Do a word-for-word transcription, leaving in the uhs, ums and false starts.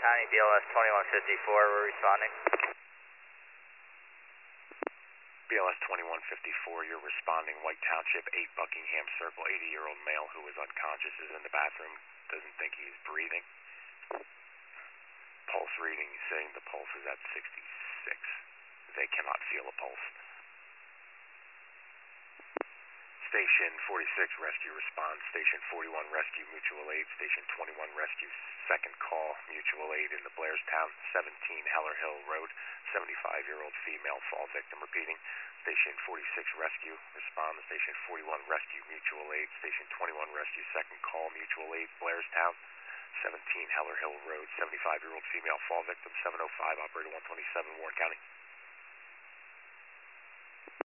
County, B L S twenty-one fifty-four, we're responding. B L S twenty-one fifty-four, you're responding. White Township, eight Buckingham Circle, eighty-year-old male who is unconscious, is in the bathroom, doesn't think he's breathing. Pulse reading, saying the pulse is at sixty-six. They cannot feel a pulse. Station forty-six, rescue response. Station forty-one, rescue mutual aid. Station twenty-one, rescue second call, mutual aid in the Blairstown, seventeen Heller Hill Road. seventy-five-year-old female fall victim. Repeating. Station forty-six, rescue respond. Station forty-one, rescue mutual aid. Station twenty-one, rescue second call, mutual aid, Blairstown, seventeen Heller Hill Road. seventy-five-year-old female fall victim. seven oh five, operator one twenty-seven, Warren County.